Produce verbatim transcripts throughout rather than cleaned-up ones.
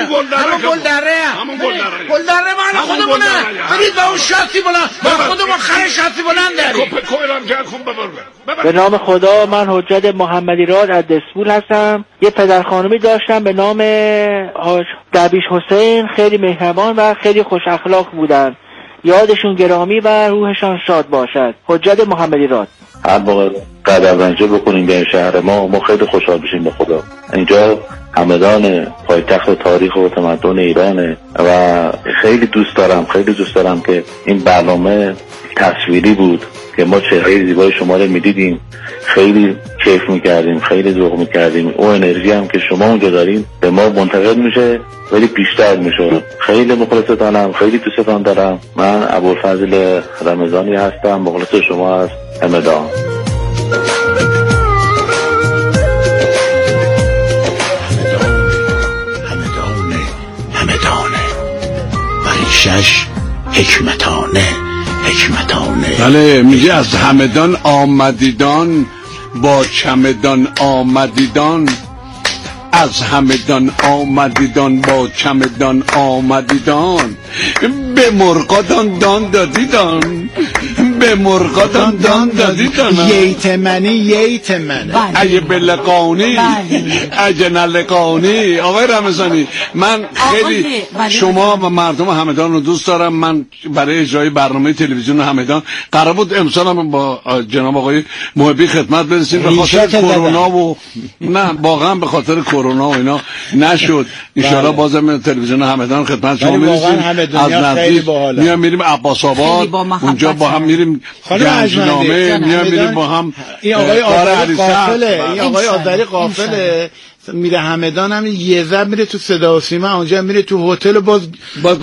همون گل دره همون گل دره گل دره مال خودمونه. برید با اون شاسی بلند با خودمون خر شاسی بلند داریم. به نام خدا، من حجت محمدی راد از دسپول هستم. یه پدر خانومی داشتم به نام حاج درویش حسین، خیلی مهربان و خیلی خوش اخلاق بودن. یادشون گرامی و روحشان شاد باشد. حجت محمدی راد. هر موقع قدم رنجه بکنیم به شهر ما ما خیلی خوشحال بشیم به خدا. اینجا همدان پایتخت تاریخ و تمدن ایرانه و خیلی دوست دارم خیلی دوست دارم که این برنامه تصویری بود که ما چهره زیبای شما رو میدیدیم، خیلی کیف میکردیم، خیلی ذوق میکردیم. اون انرژی هم که شما اونجا دارین به ما منتقل میشه ولی بیشتر میشه. خیلی مخلصتانم، خیلی دوستتان دارم. من ابوالفضل رمضانی هستم، مخلص شما از همدان. همدانه همدانه شش حکمتانه حکمتانه. بله میگه از همدان آمدیدان با چمدان آمدیدان، از همدان آمدیدان با چمدان آمدیدان، به مرغادان دان دادیدان، به مرغادان دان دادیدان. ییت منی ییت من اگه بلقانی اگه نلقانی. آقای رمضانی من خیلی شما و مردم همدان رو دوست دارم. من برای اجرای برنامه تلویزیون همدان قرار بود امسال هم با جناب آقای محبی خدمت برسیم، به خاطر کرونا و نه واقعا به خاطر کرونا و اینا نشد. ان شاء الله بازم تلویزیون همدان خدمت شما میرسیم. از نزدیک میام میریم عباس آباد، اونجا با هم میریم گنجنامه، میام میریم با هم. این آقای آذری قافله این آقای آذری قافله میره همدان هم یه زب میره تو صدا و سیما، اونجا میره تو هتل و باز باز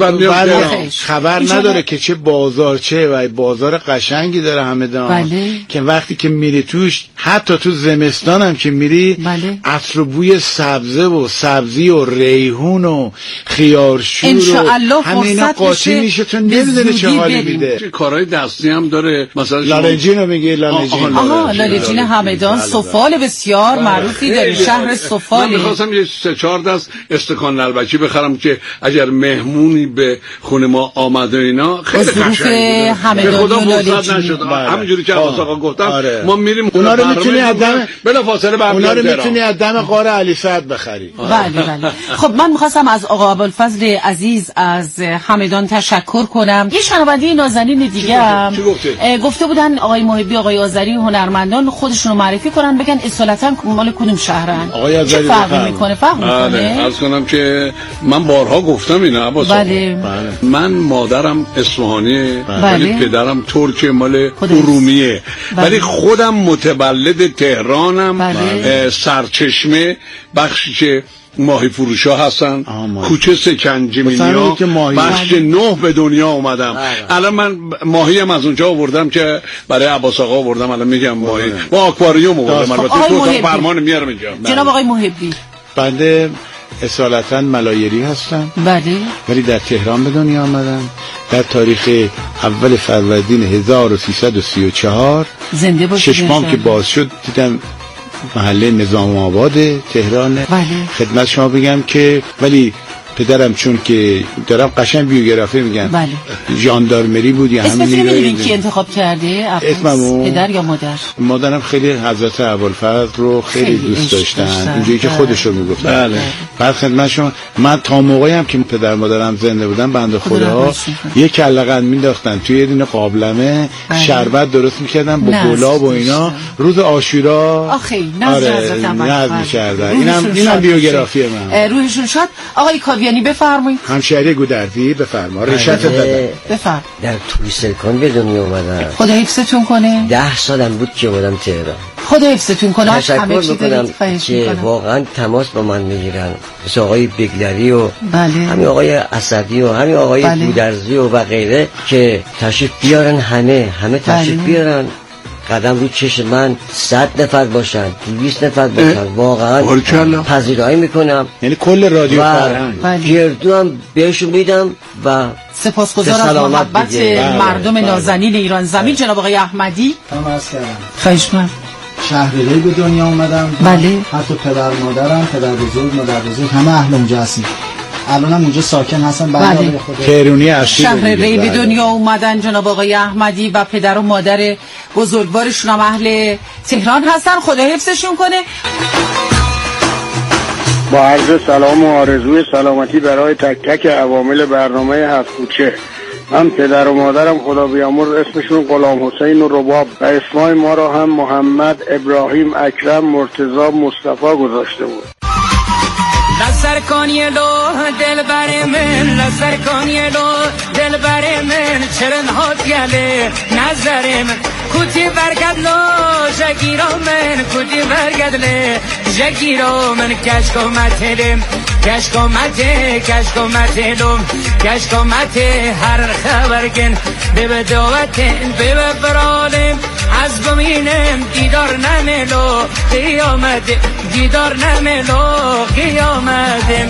خبر نداره که چه بازار چه و بازار قشنگی داره همدان. بله. که وقتی که میری توش حتی تو زمستان هم که میری بله. عطر و بوی سبزه و سبزی و ریحون و خیارشور و همینا قاطی میشه، تو نمیدونه چه حالی میده. کارهای دستی هم داره، مثلا لالنجین رو میگه لالنجین. آها لالنجین همدان سفال بسیار معروفی داره، شهر سفال. من میخواستم یه سه چهار دست استکان نلبکی بخرم که اگر مهمونی به خونه ما آمده اینا خیلی قشنگه. به خدا فرصت نشد. همینجوری که عباس آقا گفتم آره. ما میریم اونا رو میتونی از دم بلا فاصله برمیاد. اونا رو میتونی از دم غار علی سعد بخری. بله بله. خب من میخواستم از آقا ابوالفضل عزیز از همدان تشکر کنم. یه شنونده نازنین دیگه هم گفته؟ گفته بودن آقای محبی آقای آذری هنرمندان خودشون رو معرفی کنن، بگن اصالتا مال کدوم شهرن. آقای آذری فرق میکنه فرق میکنه. عرض کنم که من بارها گفتم اینا عباس. بله. من مادرم اصفهانیه ولی بله. پدرم ترک مال ارومیه. بله. ولی خودم متولد تهرانم. بله. سرچشمه بخشی که ماهی فروشا هستن، کوچه سکنجمینیا بخش نه به دنیا اومدم. الان من ماهی هم از اونجا آوردم که برای عباس آقا آوردم، الان میگم ماهی با آکواریوم آوردم. البته تو تا فرمان میارم اینجا. جناب آقای محبی بنده اصالتا ملایری هستم. بله. ولی در تهران به دنیا آمدم در تاریخ اول فروردین هزار و سیصد و سی و چهار. زنده باشید. چشمام که باز شد دیدم محله نظام آباد تهران. بله. خدمت شما بگم که ولی پدرم چون که دارم قشنگ بیوگرافی میگن بله. ژاندارمری بود یا همین اسم فیلم کی انتخاب کرده؟ اسممو پدر یا مادر؟ مادرم خیلی حضرت ابوالفضل رو خیلی, خیلی دوست داشتن، اونجوری که خودش رو میگفتن. بله. بعد خدمت شما من تا موقعی هم که پدر مادرم زنده بودن بنده خدا یک کله قند مینداختن توی یه دونه قابلمه، شربت درست میکردن با گلاب و اینا، روز عاشورا آخه نظر حضرت ابوالفضل می‌کردن. اینم اینم بیوگرافی من. روحشون شاد. آقای یعنی بفرمایید. همشهری گودردی بفرما. رشت دادم. بفرم. در توریستکن به دنیا اومدم. خدا حفظتون کنه. ده سالم بود که اومدم تهران. خدا حفظتون کنه. تشکر میکنم که واقعا تماس با من میگیرن، مثل آقای بگلری و بله. همین آقای اسدی و همین آقای بله. گودرزی و, و غیره که تشریف بیارن، همه همه تشریف بله. بیارن. قدم رو چشم من صد نفر باشن، دویست نفر باشن، واقعا پذیرایی میکنم. یعنی کل رادیو فرهنگ گردو هم بهشون میدم و سپاسگزارم از محبت مردم نازنین ایران زمین. جناب آقای احمدی تماس کردم. خواهش می‌کنم. شهریاری به دنیا اومدم. بله. حتی پدر مادرم، پدر بزرگ، مادر بزرگ همه اهل اونجا هستیم. الانم اونجا ساکن هستن. بله. تهرونی اصلی شهر ری به دنیا اومدن جناب آقای احمدی و پدر و مادر بزرگوارشون هم اهل تهران هستن. خدا حفظشون کنه. با عرض سلام و آرزوی سلامتی برای تک تک عوامل برنامه هفت کوچه. من پدر و مادرم خدا بیامرز اسمشون غلام حسین و رباب و اسمای ما را هم محمد، ابراهیم، اکرم، مرتضی، مصطفی گذاشته بود. نظر کن یه لو دل بر من، نظر کن یه لو دل بر من، چرن هات گله نظر من کوتی برگد لو جگیرو من، کوتی برگد له جگیرو من، کش کومتلم کش کومته کش کومتلم کش کومته هر خبرگن به بدوتن به برالم از بمینم دیدار نملو قیامت دیدار نملو قیامت.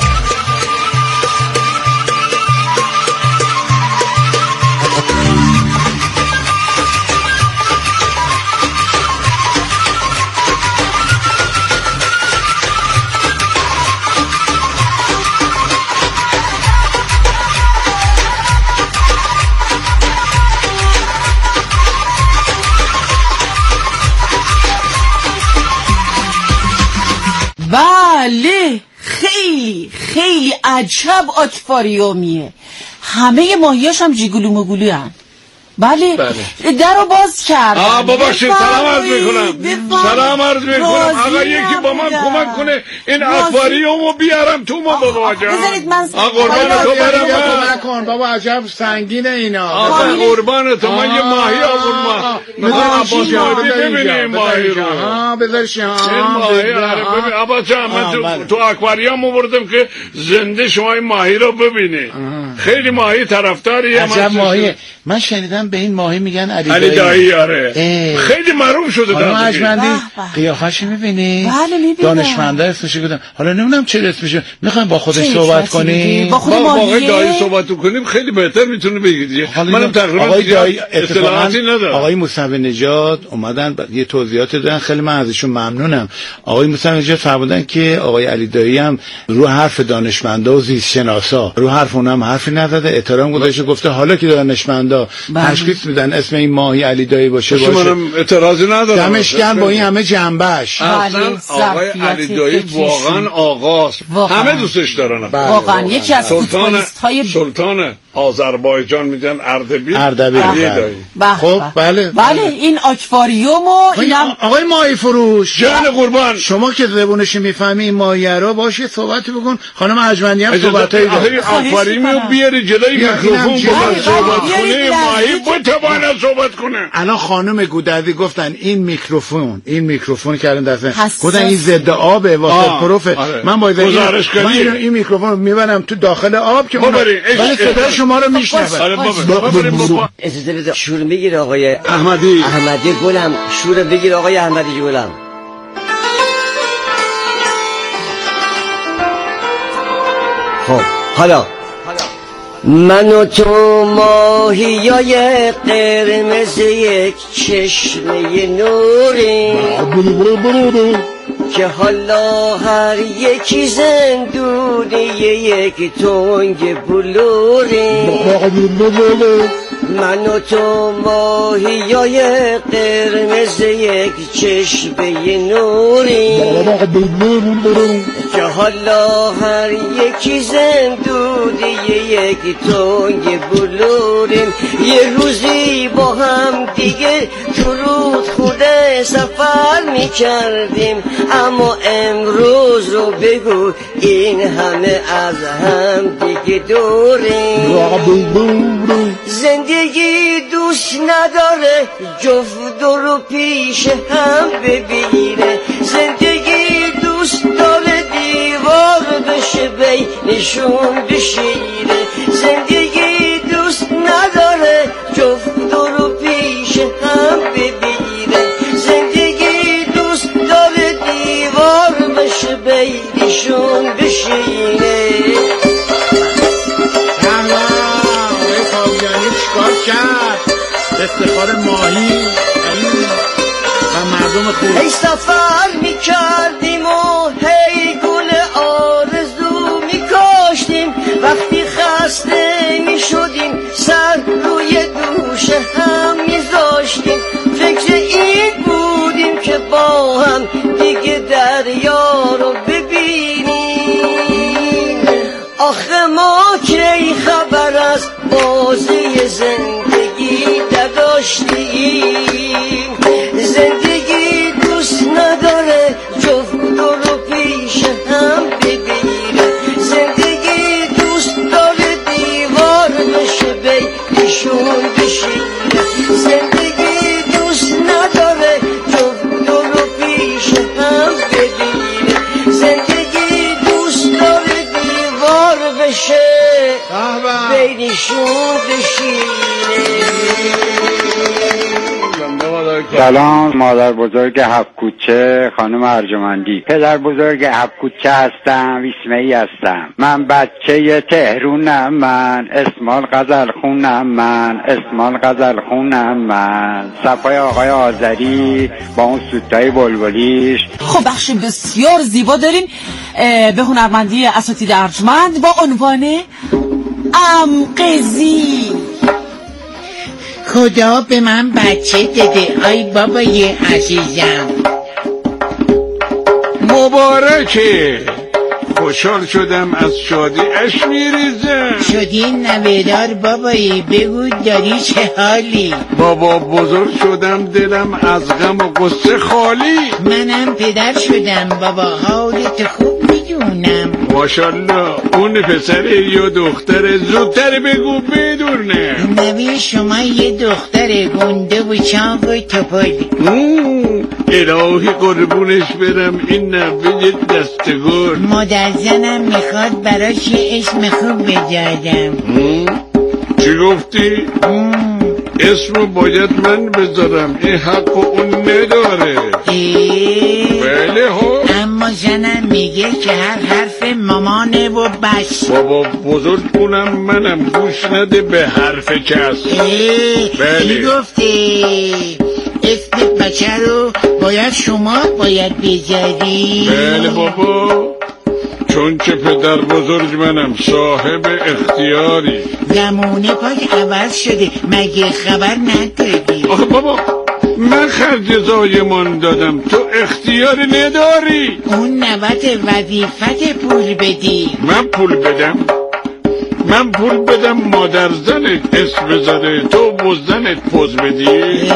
بله خیلی خیلی عجب آکواریومیه. همه ماهیاش هم جیگولو مگولو هن. بله, بله. در رو باز کرد. آه باباشی سلام عرض میکنم سلام عرض میکنم آقا یکی با من کمک کنه این اکواریومو بیارم تو ما بابا جان. بذارید من قربان تو برم کمک کن بابا عجب سنگینه اینا. آقا قربان تو من یه ماهی آوردم میخوام عباس ماهی ببینیم ماهی رو. ها بذارش ها این ماهی آره ببین عباس جان من تو اکواریوم آوردم که زنده شما این ماهی رو ببینی. خیلی ماهی طرفداریه. عجب ماهی. من شنیدم به این ماهی میگن علی دایی. علی دایی آره خیلی معروف شده در اجمندی. قیافه‌ش می‌بینی؟ بله می‌بینم. دانشمندا اسمش گفتم حالا نمیدونم چه اسمش. می‌خوایم با خودش صحبت کنیم. با خود آقای دایی صحبت کنیم خیلی بهتر میتونه بگید. منم تقریبا آقای دایی اطلاعاتی ندارم. آقای موسوی نژاد اومدن یه توضیحات دادن خیلی من ازشون ممنونم. آقای موسوی نژاد فرمودن که آقای علی دایی هم رو حرف دانشمندا و زیست شناسا رو حرف اونم حرفی نزده احترام گذاشته گفته حالا که دانشمندا تشخیص میدن اسم این ماهی علی دایی باشه باشه منم اعتراضی ندارم. دمش گرم با این همه جنبش. اصلا آقای علی دایی واقعا آقاست. همه دوستش دارن. واقعا یکی از فوتبالیست‌های سلطان آذربایجان میگن اردبیل. اردبیل خب بله بله این آکواریومو اینم آقای ماهی فروش جان قربان شما که زبونش میفهمی این ماهی رو باشه صحبتی بکن. خانم اجمندی هم صحبتایی داره. آکواریومو بیاری جلوی میکروفون صحبت کنه ماهی بتونه صحبت کنه. الان خانم گودردی گفتن این میکروفون این میکروفون که الان دستن گفتن این ضد آبه واسه پروفه. من باید من این میکروفون میبرم تو داخل آب که ولی صدای شما رو میشنوه. اجازه بده شور بگیر آقای احمدی احمدی گلم شور بگیر آقای احمدی گلم. خب حالا من و تو ماهیای قرمز یک چشمه نوریم که حالا هر یکی زندونی یک تنگ بلوریم. من و تو ماهیای قرمز یک چشمه نوریم که حالا هر یکی زندونی یک تنگ بلوریم. یه روزی با هم دیگه تو رودخونه سفر می کردیم اما امروز رو بگو این همه از هم دیگه دوریم. زندگی دوست نداره جفت رو پیش هم ببینه. زندگی دوست داره دیوار بشه بینشون بشینه. زندگی دوست نداره جفت رو پیش هم ببینه. زندگی دوست داره دیوار بشه بینشون بشینه. کرد افتخار ماهی و مردم خوب. ای سفر میکردیم و هی گل آرزو میکاشتیم بازی زندگی نداشتیم. زندگی دوست نداره جفت رو پیش هم بگیره. زندگی دوست داره دیوار بشه بیشون بشینه. زندگی دوست نداره جفت رو پیش هم بگیره. زندگی دوست داره دیوار بشه بینشون بشینه. سلام مادر بزرگ هفکوچه خانم ارجمندی. پدر بزرگ هفکوچه هستم، ویسمه‌ای هستم. من بچه تهرونم، من اسمال غزل خونم، من اسمال غزل خونم، من صفای آقای آذری با اون سوتای بلبلیش. خب بخش بسیار زیبا دارین به هنرمندی اساتید ارجمند با عنوان امقزی. خدا به من بچه داده ای بابای عزیزم. مبارکه، خوشحال شدم از شادی اش میریزم. شدی نویدار بابایی، بگو داری چه حالی؟ بابا بزرگ شدم دلم از غم و غصه خالی. منم پدر شدم بابا، حالت خوب میدونم. ماشالله، اون پسره یا دختره؟ زودتر بگو بدونه. نوی شما یه دختر گنده و چاق و توپلی. الهی قربونش برم این نوی دستگل. مادر زنم میخواد براش یه اسم خوب بذارم. چی گفتی؟ اسمو باید من بذارم، این حق اون نداره. بله ها. اما زنم میگه که هر حرف مامانه و بس. بابا بزرگ کنم منم گوش نده به حرف کس. بله. چی گفتی؟ اسم بچه رو باید شما باید بذاری. بله بابا، چون که پدر بزرگ منم صاحب اختیاری. زمونه پاک عوض شده، مگه خبر نداری؟ آخه بابا من خرج زایمان دادم، تو اختیاری نداری. اون نوبت وظیفت پول بدی. من پول بدم؟ من پول بدم مادر زنت اسم بذاره، تو بزنت پوز بدی؟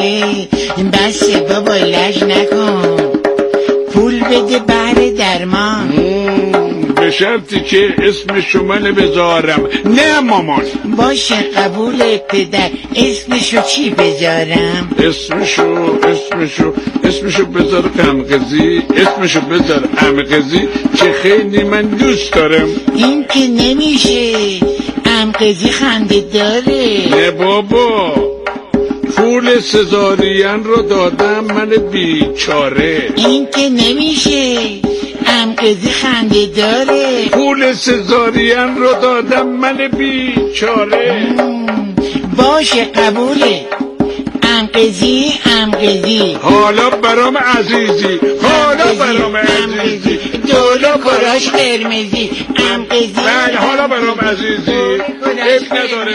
بس بابا لج نکن، پول بده بهر درمان. به شرطی که اسم شما بذارم. نه مامان. باشه قبول پدر. اسمشو چی بذارم؟ اسمشو اسمشو اسمشو بذار امقزی. اسمشو بذار امقزی که خیلی من دوست دارم. این که نمیشه، امقزی خنده داره. نه بابا، پول سزارین رو دادم من بیچاره. این که نمیشه، امقزی خنده داره. پول سزارین رو دادم من بیچاره. باشه قبوله، امقزی امقزی. حالا برام عزیزی، حالا برام عزیزی. دولا کراش قرمزی. امقزی بله حالا برام عزیزی. اب نداره.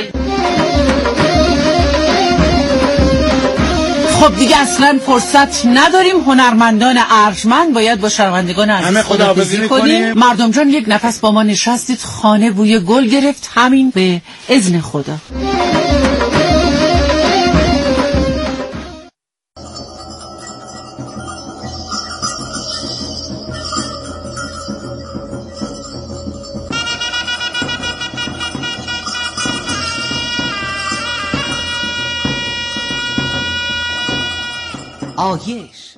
خب دیگه اصلا فرصت نداریم. هنرمندان ارجمند باید با شنوندگان عزیز خداحافظی کنیم. مردم جان یک نفس با ما نشستید، خانه بوی گل گرفت، همین به اذن خدا. آیش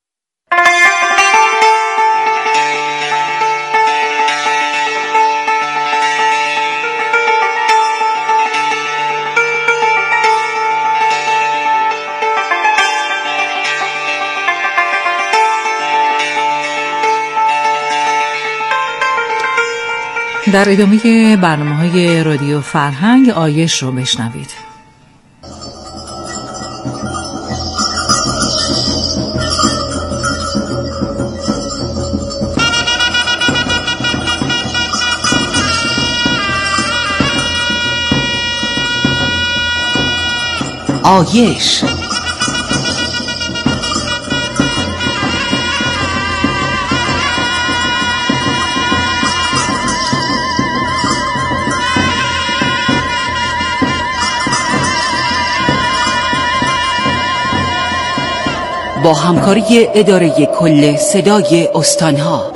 در ادامه برنامه‌های رادیو فرهنگ آیش رو بشنوید. آیش با همکاری اداره کل صدای استانها.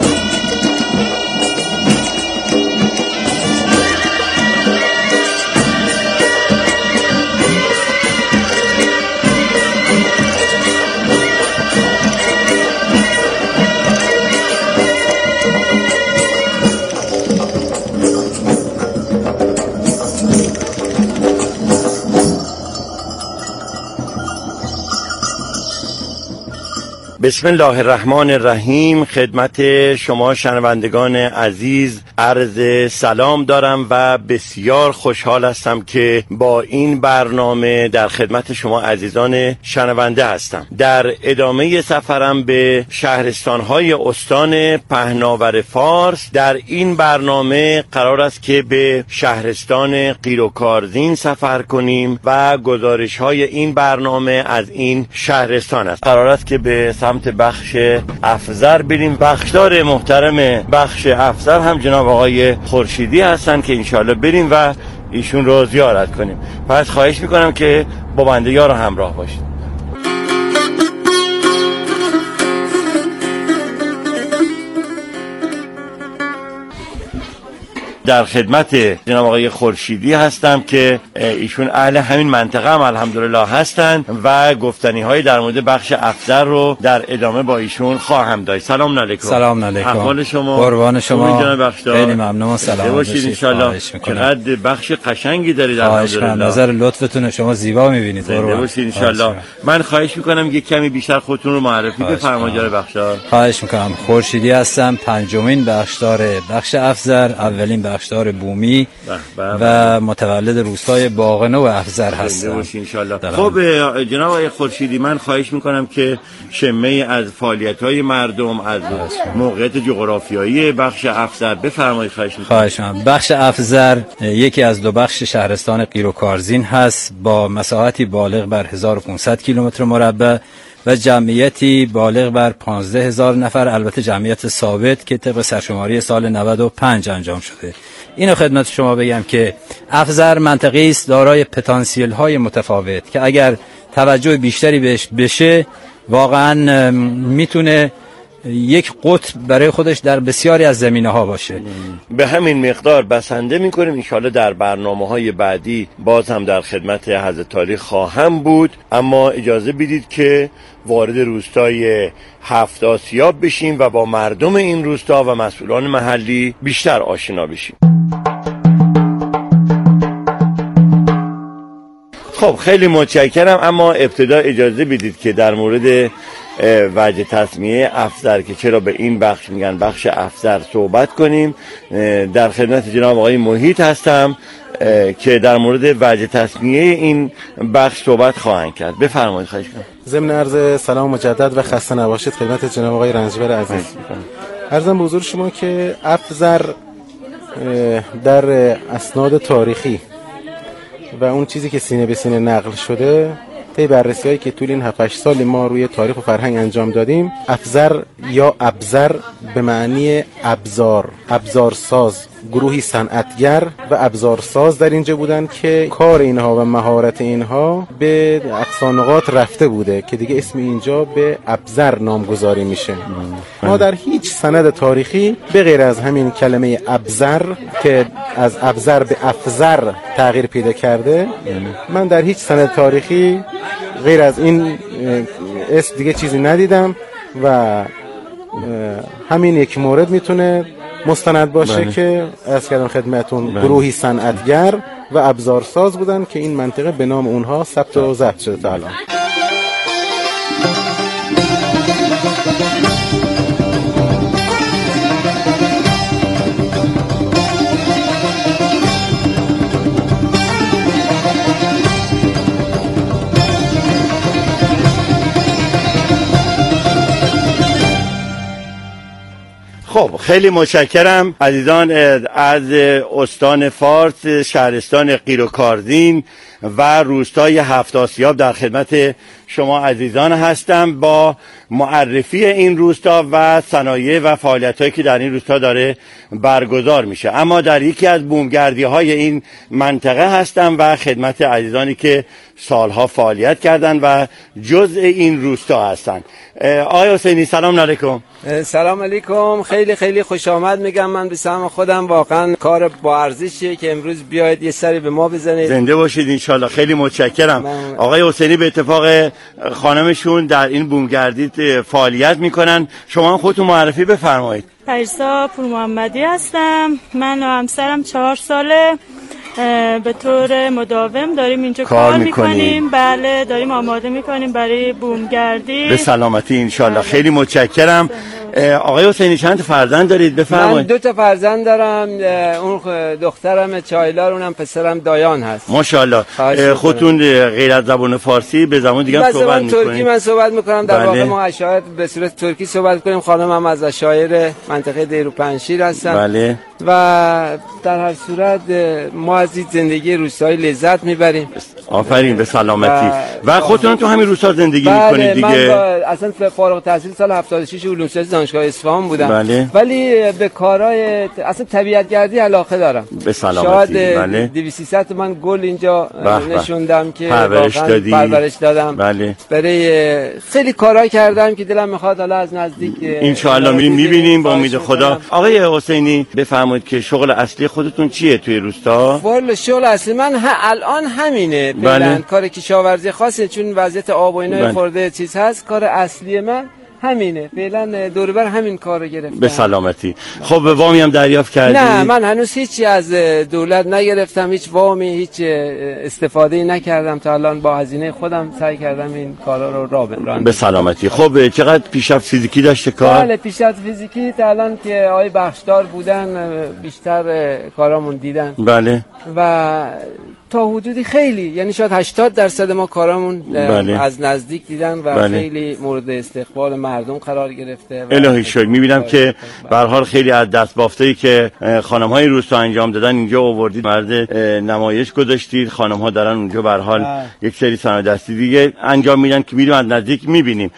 بسم الله الرحمن الرحیم. خدمت شما شنوندگان عزیز عرض سلام دارم و بسیار خوشحال هستم که با این برنامه در خدمت شما عزیزان شنونده هستم. در ادامه سفرم به شهرستان‌های استان پهناور فارس، در این برنامه قرار است که به شهرستان قیروکارزین سفر کنیم و گزارش‌های این برنامه از این شهرستان است. قرار است که به سمت بخش افزر بریم. بخشدار محترم بخش افزر هم جناب آقای خورشیدی هستن که انشالله بریم و ایشون رو زیارت کنیم. پس خواهش میکنم که با بنده یار همراه باشید. در خدمت جناب آقای خورشیدی هستم که ایشون اهل همین منطقه هم الحمدلله هستن و گفتنی های در مورد بخش افزر رو در ادامه با ایشون خواهم داشت. سلام علیکم. سلام علیکم. احوال شما؟ قربان شما. جناب بخشدار. خیلی ممنون. سلام باشید ان شاء الله. چقدر بخش قشنگی دارید الحمدلله. نظر لطفتون شما زیبا می‌بینید. زنده باشید ان شاء الله. من خواهش می‌کنم یک کمی بیشتر خودتون رو معرفی بفرمایید جناب بخشدار. خواهش می‌کنم. خورشیدی هستم، پنجمین بخشدار بخش افزر، اولین بخشدار بومی و متولد روستای باغنو و افزر هستم. خب جناب آقای خورشیدی، من خواهش میکنم که شمه از فعالیت‌های مردم، از موقعیت جغرافیایی بخش افزر بفرمایید. خواهش میکنم. خواهش میکنم. بخش افزر یکی از دو بخش شهرستان قیروکارزین هست با مساحتی بالغ بر هزار و پانصد کیلومتر مربع و جمعیتی بالغ بر پانزده هزار نفر، البته جمعیت ثابت که طبق سرشماری سال نود و پنج انجام شده. اینو خدمت شما بگم که افزر منطقه‌ای است دارای پتانسیل های متفاوت که اگر توجه بیشتری بهش بشه واقعا میتونه یک قطب برای خودش در بسیاری از زمینه ها باشه. به همین مقدار بسنده میکنیم. انشاءالله در برنامه های بعدی باز هم در خدمت حضرت تاریخ خواهم بود، اما اجازه بدید که وارد روستای هفت آسیاب بشیم و با مردم این روستا و مسئولان محلی بیشتر آشنا بشیم. خب خیلی متشکرم، اما ابتدا اجازه بدید که در مورد وجه تسمیه افزر که چرا به این بخش میگن بخش افزر صحبت کنیم. در خدمت جناب آقای محیط هستم که در مورد وجه تسمیه این بخش صحبت خواهند کرد. بفرمایید. خواهش کنم. ضمن عرض سلام مجدد و خسته نباشید خدمت جناب آقای رنجبر عزیز. عرضم به حضور شما که افزر در اسناد تاریخی و اون چیزی که سینه به سینه نقل شده طی بررسی‌هایی که طول این هفت هشت سال ما روی تاریخ و فرهنگ انجام دادیم، افزر یا ابزر به معنی ابزار، ابزارساز، گروهی صنعتگر و ابزارساز در اینجا بودن که کار اینها و مهارت اینها به اقصانقاط رفته بوده که دیگه اسم اینجا به ابزر نامگذاری میشه. ما در هیچ سند تاریخی به غیر از همین کلمه ابزر که از ابزر به افزر تغییر پیدا کرده، من در هیچ سند تاریخی غیر از این اسم دیگه چیزی ندیدم و همین یک مورد میتونه مستند باشه. بله. که از کردم خدمتون بله. گروهی صنعتگر و ابزارساز بودن که این منطقه به نام اونها ثبت و ضبط شده تا الان. خب خب خیلی متشکرم عزیزان از استان فارس، شهرستان قیروکارزین و روستای هفت آسیاب در خدمت شما عزیزان هستم با معرفی این روستا و صنایع و فعالیت‌هایی که در این روستا داره برگزار میشه. اما در یکی از بومگردی‌های این منطقه هستم و خدمت عزیزانی که سالها فعالیت کردن و جزء این روستا هستن. آقای حسینی سلام علیکم. سلام علیکم، خیلی خیلی خوش آمد میگم من به سهم خودم. واقعا کار با ارزشیه که امروز بیاید یه سری به ما بزنید. زنده باشید انشالله. خیلی متشکرم. من... آقای حسینی به اتفاق خانمشون در این بومگردی فعالیت میکنن. شما هم خودتون معرفی بفرمایید. پریسا پور محمدی هستم. من و همسرم چهار ساله به طور مداوم داریم اینجا کار, کار میکنیم. بله داریم آماده میکنیم برای بومگردی. به سلامتی انشالله. خیلی متشکرم. آقای حسینی چند تا فرزند دارید بفرمایید؟ من دو تا فرزند دارم. اون دخترم چایلار، اونم پسرم دایان هست. ماشاءالله. خودتون غیر از زبان فارسی به زبان دیگه هم صحبت میکنید؟ ترکی من صحبت میکنم. در بله. واقع ما اشاعر به صورت ترکی صحبت کنیم. خانم هم از اشاعر منطقه دیروپنشیر هستن. بله. و در هر صورت ما از این زندگی روستایی لذت میبریم. آفرین به سلامتی. و, و خودتون تو همین روستا زندگی بله میکنید دیگه؟ من با اصلا فارغ التحصیل سال هفتاد و شش علوم سیاسی دانشگاه اصفهان بودم. بله. ولی به کارهای اصلا طبیعت گردی علاقه دارم. به سلامتی. شاید بله. دویست سیصد من گل اینجا بح نشوندم که پرورش دادی. پرورش دادم. بله. برای خیلی کارهای کردم که دلم میخواد حالا از نزدیک ان شاء الله میریم میبینیم با امید خدا. آقای حسینی بفرمایید که شغل اصلی خودتون چیه توی روستا؟ والا شغل اصلی من ها الان همینه. بله. کار کشاورزی خاصه چون وضعیت آب و اینا بله. خورده چیز هست. کار اصلی من همینه. فعلا دور بر همین کارو گرفتم. به سلامتی. خب وامی هم دریافت کردی؟ نه من هنوز هیچی از دولت نگرفتم، هیچ وامی هیچ استفاده نکردم تا الان. با هزینه خودم سعی کردم این کارا رو راه بندازم. به سلامتی. خب چقدر پیشرفت فیزیکی داشته کار؟ بله پیشرفت فیزیکی تا الان که آقای بخشدار بودن بیشتر کارامون دیدن. بله. و تا حدودی خیلی، یعنی شاید هشتاد درصد ما کارامون بله. از نزدیک دیدن و بله. خیلی مورد استقبال مردم قرار گرفته. الهی شکر. میبینم که به هر حال خیلی از دستبافته‌ای که خانم‌های روستا انجام دادن اینجا آوردید، مرد نمایش گذاشتید. خانم‌ها دارن اونجا به هر حال یک سری صنایع دستی دیگه انجام میدن که میریم از نزدیک میبینیم.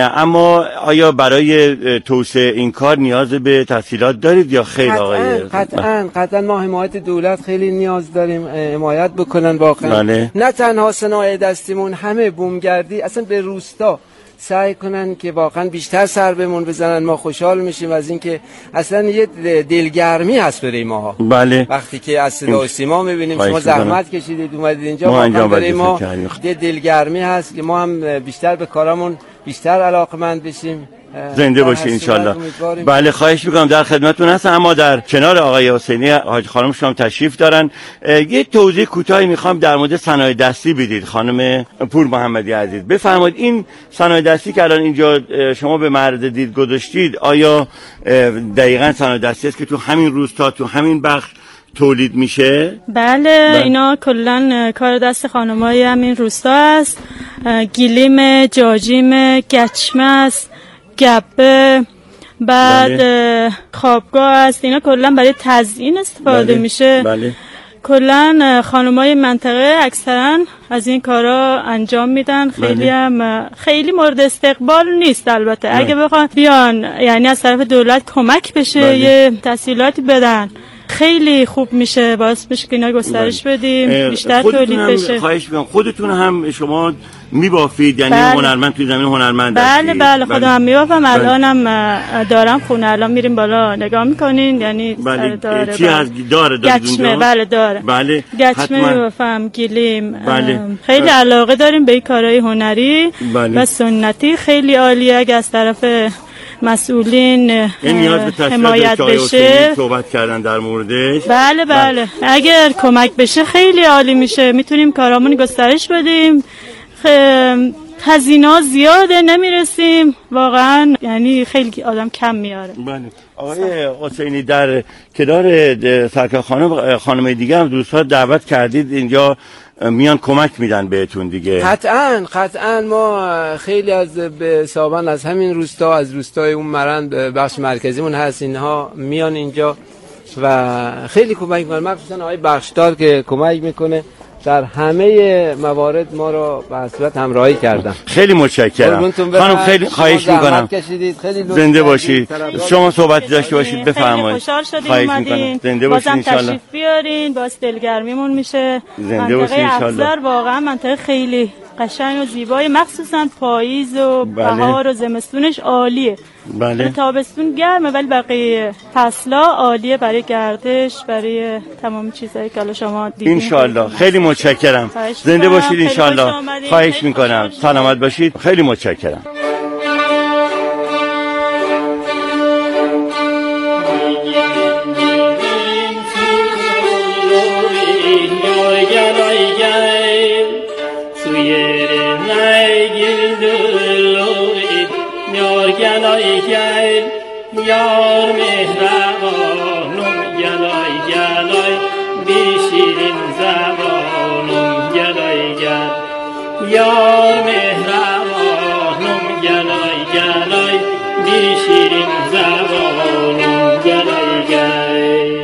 اما آیا برای توسعه این کار نیاز به تسهیلات دارید یا خیر آقای؟ قطعاً قطعاً ما حمایت دولت خیلی نیاز داریم، حمایت بکنن واقعا. بله. نه تنها صنایع دستیمون، همه بومگردی اصلا به روستا سعی کنن که واقعا بیشتر سر بهمون بزنن. ما خوشحال میشیم از اینکه اصلا یه دلگرمی هست برای ماها. بله. وقتی که از صدا و سیما میبینیم شما زحمت کشیدید اومدید اینجا، واقعا برای ما یه دلگرمی هست که ما هم بیشتر به کارامون بیشتر علاقمند بشیم. زنده باشی انشالله. بله خواهش میکنم در خدمتتون هستم. اما در کنار آقای حسینی حاج خانم شما تشریف دارن. یه توضیح کوتاهی میخوام در مورد صنایع دستی بدید خانم پور محمدی عزیز. بفرمایید این صنایع دستی که الان اینجا شما به معرض دید گذاشتید آیا دقیقاً صنایع دستی است که تو همین روستا تو همین بخش تولید میشه؟ بله, بله. اینا کلا کار دست خانمای همین روستا است. گلیم، جاجیم، گچمه است، گبه، بعد بله. خوابگاه است. اینا کلا برای تزیین استفاده بله. میشه. بله. کلا خانمای منطقه اکثرا از این کارا انجام میدن. خیلی بله. هم خیلی مورد استقبال نیست البته. بله. اگه بخوان بیان یعنی از طرف دولت کمک بشه بله. یه تسهیلاتی بدن خیلی خوب میشه، باعث میشه که اینا گسترش بدیم، بیشتر تولید بشه. خواهش میکنم خودتون هم شما میبافید یعنی بله. هنرمند توی زمین هنرمند بله بله خودم هم میبافم. الانم دارم خونه، الان میریم بالا نگاه میکنین یعنی بله. داره چی از داره گچمه بله داره بله گچمه میبافم، گلیم بله. خیلی بله. علاقه داریم به این کارهای هنری بله. و سنتی. خیلی عالیه اگه از طرف مسئولین حمایت بشه. صحبت کردن در موردش. بله بله اگر کمک بشه خیلی عالی میشه، میتونیم کارامون گسترش بدیم. هزینه‌ها زیاده نمیرسیم واقعا، یعنی خیلی آدم کم میاره. بله. آقای حسینی در کنار سرکار خانم خانم دیگه هم دوستان دعوت کردید اینجا میان کمک میدن بهتون دیگه؟ قطعاً قطعاً ما خیلی از به حساباً از همین روستا، از روستای اون مرند بخش مرکزیمون هست، اینها میان اینجا و خیلی کمک میکنن، مخصوصا آقای بخشدار که کمک میکنه در همه موارد ما رو به صورت همراهی کردن. خیلی متشکرم خانم، خیلی خواهش میکنم زنده باشید. شما صحبتی داشته باشید بفرمایید. خوشحال شدیم اومدین، زنده باشید ان شاء الله. تشریف بیارین، باعث دلگرمیمون میشه. زنده باشید ان شاء الله. افزر واقعا منطقه خیلی قشنگ و زیبای، مخصوصا پاییز و بهار و زمستونش عالیه. بله. تابستون گرمه ولی بقیه فصلا عالیه برای گردش، برای تمام چیزایی که الان شما دیدین. ان شاء الله. خیلی متشکرم. زنده باشید ان شاء الله. خواهش میکنم. سلامت باشید. خیلی متشکرم. یار مهربانم گلای گلای بیشیرین زبانم گلای گل یار مهربانم گلای گلای بیشیرین زبانم گلای گل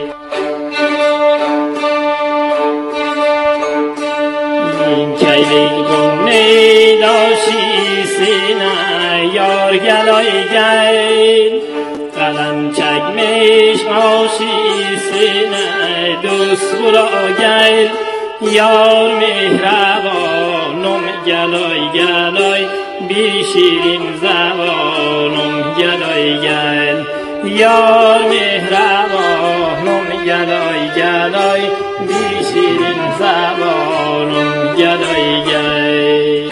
این کیلی گونه داشی سینه یار گلای گل قلم چکمش آشی سینه دوست برا گل یار مهربانم گلای گلای بیشیرین زبانم گلای گل یار مهربانم گلای گلای بیشیرین زبانم گلای گل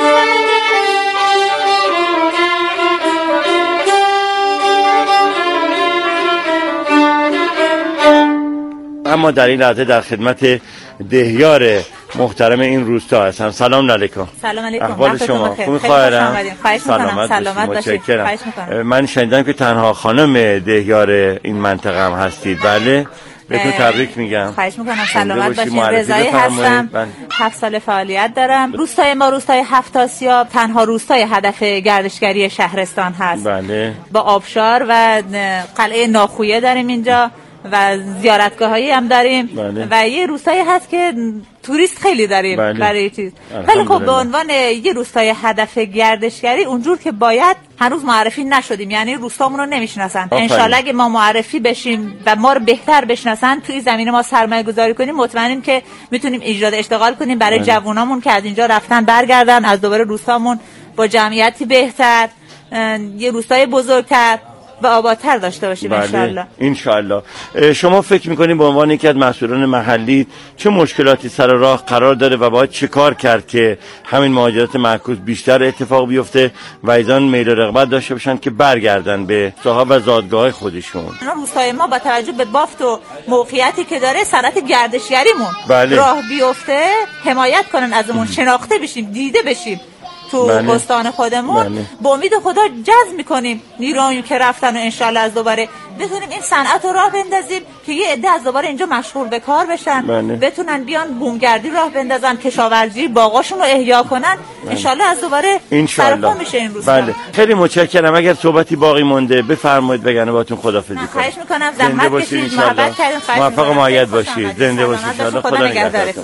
اما در این لحظه در خدمت دهیار محترم این روستا هستم. سلام علیکم. سلام علیکم. احوال شما خوب؟ خواهرم سلامت سلامت باشید. من شنیدم که تنها خانم دهیار این منطقه هم هستید. بله بهتون تبریک میگم. خواهش میکنم. سلامت باشید. رضایی هستم. هفت سال فعالیت دارم. روستای ما روستای هفت آسیاب تنها روستای هدف گردشگری شهرستان هست. بله. با آبشار و قلعه ناخویه داریم اینجا و زیارتگاهایی هم داریم. بله. و یه روستایی هست که توریست خیلی داریم. بله. برای چیز ولی خب به عنوان یه روستای هدف گردشگری اونجور که باید هنوز معرفی نشدیم، یعنی روستامون رو نمیشناسن. انشالله اگه ما معرفی بشیم و ما رو بهتر بشناسن، توی زمینه ما سرمایه گذاری کنیم، مطمئنیم که میتونیم ایجاد اشتغال کنیم برای بله. جوانامون که از اینجا رفتن برگردن، از دوباره روستامون با جمعیتی بهتر، یه روستای بزرگتر و آبادتر داشته باشیم. بله. انشالله انشالله. شما فکر میکنید به عنوان یکی از مسئولان محلی چه مشکلاتی سر راه قرار داره و باید چه کار کرد که همین مهاجرت معکوس بیشتر اتفاق بیفته و ایزان میل و رغبت داشته باشن که برگردن به ساحه و زادگاه خودشون؟ روستای ما با توجه به بافت و موقعیتی که داره صنعت گردشگریمون بله. راه بیفته، حمایت کنن ازمون، شناخته بشیم، دیده بشیم تو بله. بستان خودمون. بله. با امید خدا جذب میکنیم نیرویی که رفتن و انشالله از دوباره بتونیم این صنعت رو راه بندازیم که یه عده از دوباره اینجا مشغول به کار بشن. بله. بتونن بیان بومگردی راه بندازن، کشاورزی باغاشون رو احیا کنن. بله. انشالله از دوباره سرپا میشه این روزا. بله. خیلی متشکرم. اگر صحبتی باقی مونده بفرمایید بگن باهاتون خداحافظی کنم. خواهش میکنم. زحمت بکشید، محبت کردین. موفق و مؤید باشید. زنده باشید ان شاء الله. خدا نگهدارتون.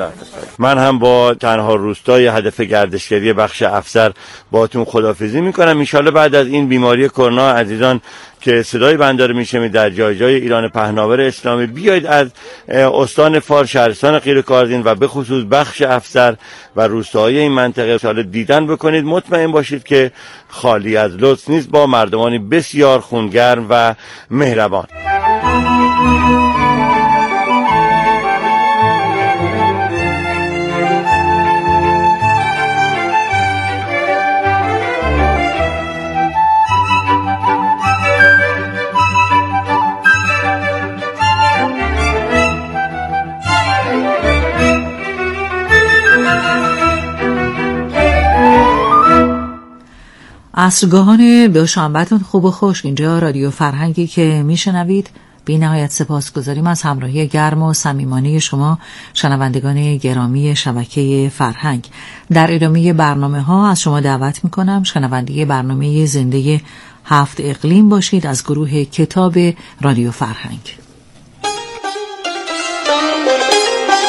من هم با تنها روستای هدف گردشگری بخش افسر باهاتون خداحافظی میکنم. ان شاء الله بعد از این بیماری کرونا عزیزان که صدای بنده رو میشنوید در جای جای ایران پهناور اسلامی، بیاید از استان فار، شهرستان قیرکارزین و به خصوص بخش افسر و روستاهای این منطقه سال دیدن بکنید. مطمئن باشید که خالی از لطف نیست، با مردمانی بسیار خونگرم و مهربان. عصرگاهان دوشنبهتون خوب و خوش. اینجا رادیو فرهنگی که میشنوید. بی نهایت سپاسگزاریم از همراهی گرم و صمیمانه شما شنوندگان گرامی شبکه فرهنگ. در ادامه برنامه ها از شما دعوت میکنم شنونده برنامه زنده هفت اقلیم باشید از گروه کتاب رادیو فرهنگ.